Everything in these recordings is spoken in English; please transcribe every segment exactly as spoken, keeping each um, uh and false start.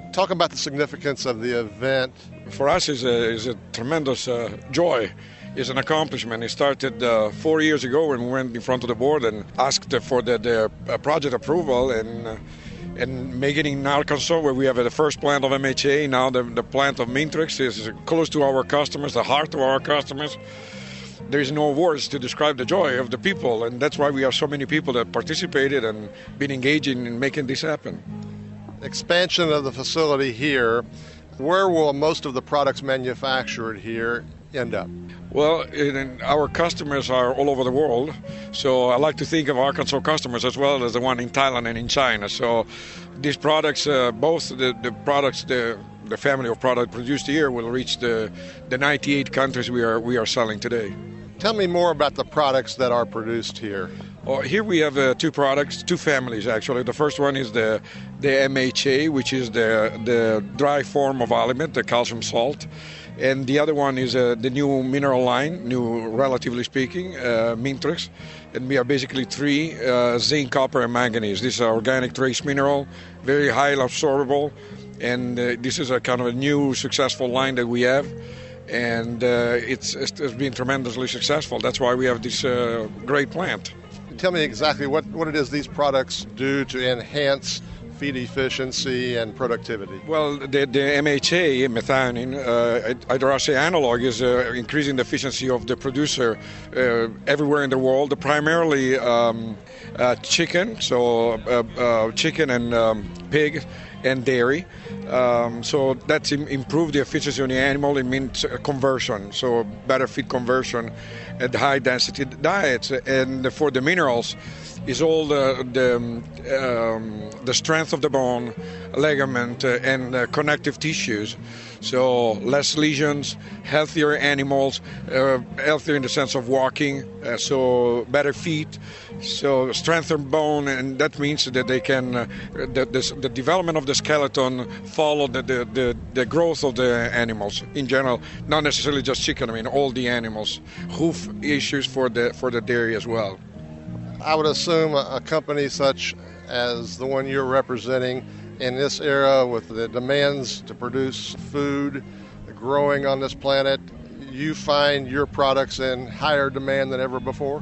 Talk about the significance of the event. For us, is a, is a tremendous uh, joy. It's an accomplishment. It started uh, four years ago when we went in front of the board and asked for the, the uh, project approval, and uh, and making it in Arkansas, where we have the first plant of M H A. Now the, the plant of Mintrix is close to our customers, the heart of our customers. There is no words to describe the joy of the people, and that's why we have so many people that participated and been engaging in making this happen. Expansion of the facility here. Where will most of the products manufactured here end up? Well, in, our customers are all over the world, so I like to think of Arkansas customers as well as the one in Thailand and in China. So these products, uh, both the, the products, the the family of products produced here will reach the, the ninety-eight countries we are we are selling today. Tell me more about the products that are produced here. Oh, here we have uh, two products, two families actually. The first one is the the M H A, which is the the dry form of Aliment, the calcium salt, and the other one is uh, the new mineral line, new relatively speaking, uh, Mintrix, and we are basically three: uh, zinc, copper, and manganese. This is an organic trace mineral, very highly absorbable, and uh, this is a kind of a new successful line that we have. And uh, it's, it's been tremendously successful. That's why we have this uh, great plant. Tell me exactly what, what it is these products do to enhance feed efficiency and productivity. Well, the, the M H A, methionine, uh, hydroxy analog, is uh, increasing the efficiency of the producer uh, everywhere in the world, primarily um, uh, chicken, so uh, uh, chicken and um, pig and dairy. Um, so that's im- improved the efficiency on the animal. It means conversion, so better feed conversion at high density diets. And for the minerals, is all the the, um, the strength of the bone, ligament, uh, and uh, connective tissues. So less lesions, healthier animals, uh, healthier in the sense of walking, uh, so better feet, so strengthened bone, and that means that they can, uh, the, the, the development of the skeleton follow the, the, the, the growth of the animals in general, not necessarily just chicken, I mean all the animals. Hoof issues for the for the dairy as well. I would assume a, a company such as the one you're representing in this era, with the demands to produce food growing on this planet, you find your products in higher demand than ever before?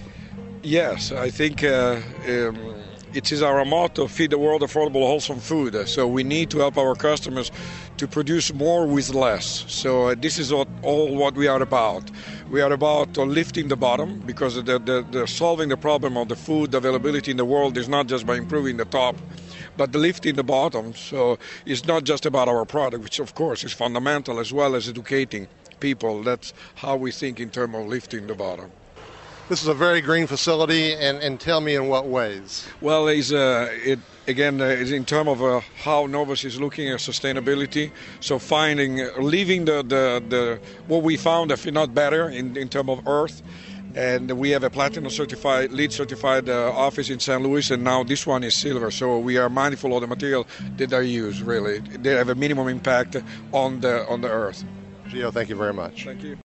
Yes, I think uh, um, it is our motto: feed the world affordable, wholesome food. So we need to help our customers to produce more with less. So uh, this is what, all what we are about. We are about uh, lifting the bottom, because the, the, the solving the problem of the food availability in the world is not just by improving the top, but the lifting the bottom. So it's not just about our product, which of course is fundamental, as well as educating people. That's how we think in terms of lifting the bottom. This is a very green facility, and, and tell me in what ways. Well, it's, uh, it, again, uh, it's in terms of uh, how Novus is looking at sustainability. So finding, uh, leaving the, the, the what we found, if not better, in, in terms of earth. And we have a platinum certified, LEED certified uh, office in Saint Louis, and now this one is silver. So we are mindful of the material that they use, really. They have a minimum impact on the on the earth. Gio, thank you very much. Thank you.